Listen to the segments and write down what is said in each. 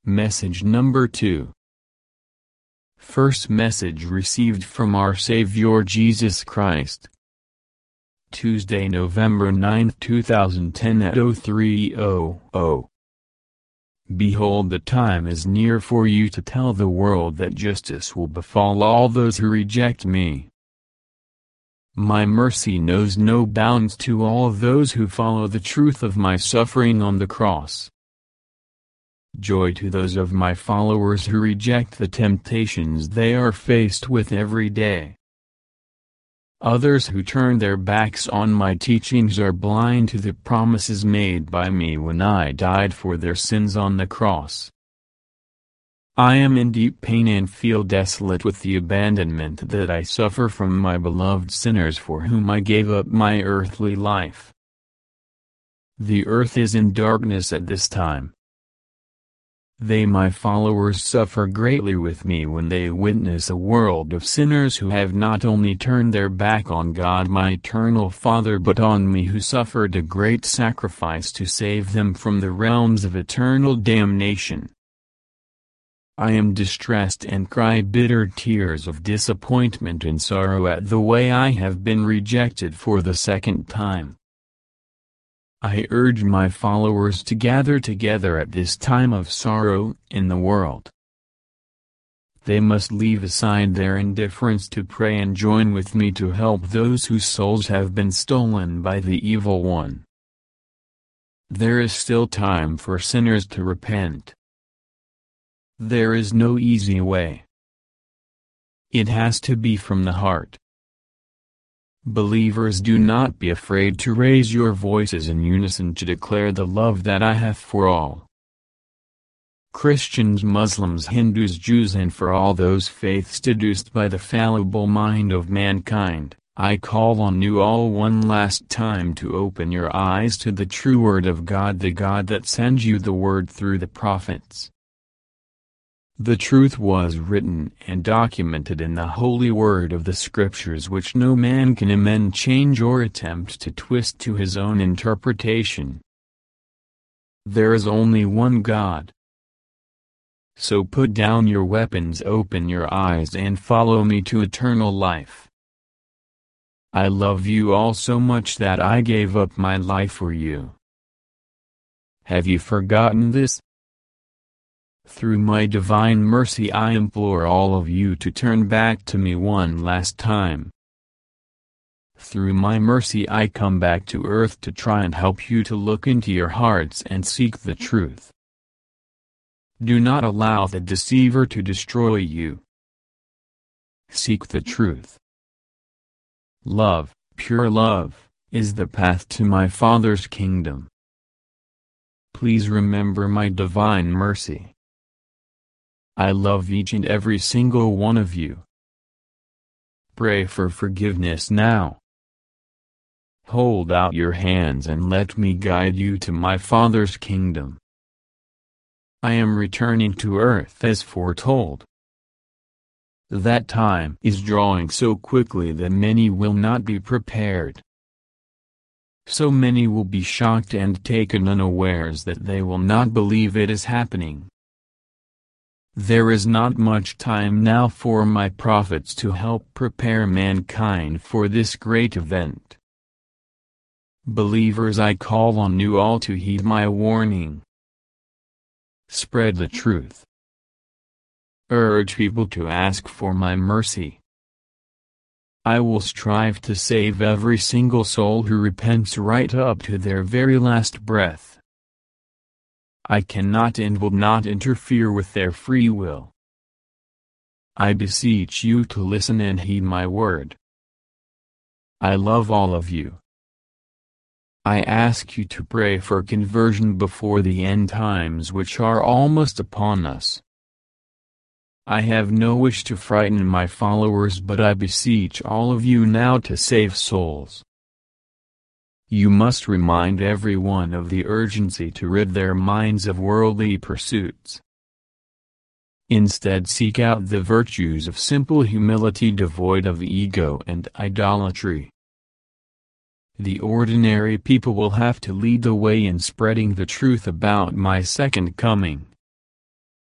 Message number 2. First message received from our Savior Jesus Christ. Tuesday, November 9, 2010 at 03:00. Behold, the time is near for you to tell the world that justice will befall all those who reject me. My mercy knows no bounds to all those who follow the truth of my suffering on the cross. Joy to those of my followers who reject the temptations they are faced with every day. Others who turn their backs on my teachings are blind to the promises made by me when I died for their sins on the cross. I am in deep pain and feel desolate with the abandonment that I suffer from my beloved sinners for whom I gave up my earthly life. The earth is in darkness at this time. They, my followers, suffer greatly with me when they witness a world of sinners who have not only turned their back on God my eternal Father but on me who suffered a great sacrifice to save them from the realms of eternal damnation. I am distressed and cry bitter tears of disappointment and sorrow at the way I have been rejected for the second time. I urge my followers to gather together at this time of sorrow in the world. They must leave aside their indifference to pray and join with me to help those whose souls have been stolen by the evil one. There is still time for sinners to repent. There is no easy way. It has to be from the heart. Believers, do not be afraid to raise your voices in unison to declare the love that I have for all. Christians, Muslims, Hindus, Jews, and for all those faiths seduced by the fallible mind of mankind, I call on you all one last time to open your eyes to the true word of God, the God that sends you the word through the prophets. The truth was written and documented in the holy word of the Scriptures, which no man can amend, change, or attempt to twist to his own interpretation. There is only one God. So put down your weapons, open your eyes, and follow me to eternal life. I love you all so much that I gave up my life for you. Have you forgotten this? Through my divine mercy I implore all of you to turn back to me one last time. Through my mercy I come back to earth to try and help you to look into your hearts and seek the truth. Do not allow the deceiver to destroy you. Seek the truth. Love, pure love, is the path to my Father's kingdom. Please remember my divine mercy. I love each and every single one of you. Pray for forgiveness now. Hold out your hands and let me guide you to my Father's kingdom. I am returning to earth as foretold. That time is drawing so quickly that many will not be prepared. So many will be shocked and taken unawares that they will not believe it is happening. There is not much time now for my prophets to help prepare mankind for this great event. Believers, I call on you all to heed my warning. Spread the truth. Urge people to ask for my mercy. I will strive to save every single soul who repents right up to their very last breath. I cannot and will not interfere with their free will. I beseech you to listen and heed my word. I love all of you. I ask you to pray for conversion before the end times, which are almost upon us. I have no wish to frighten my followers, but I beseech all of you now to save souls. You must remind everyone of the urgency to rid their minds of worldly pursuits. Instead, seek out the virtues of simple humility devoid of ego and idolatry. The ordinary people will have to lead the way in spreading the truth about my second coming.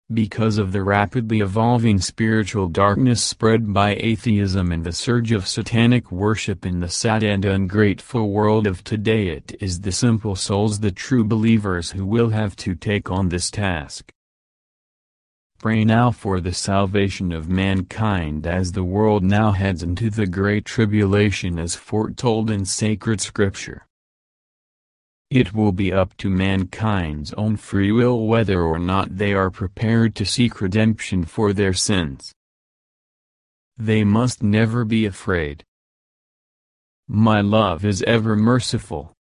Because of the rapidly evolving spiritual darkness spread by atheism and the surge of satanic worship in the sad and ungrateful world of today, it is the simple souls, the true believers, who will have to take on this task. Pray now for the salvation of mankind as the world now heads into the Great Tribulation as foretold in sacred scripture. It will be up to mankind's own free will whether or not they are prepared to seek redemption for their sins. They must never be afraid. My love is ever merciful,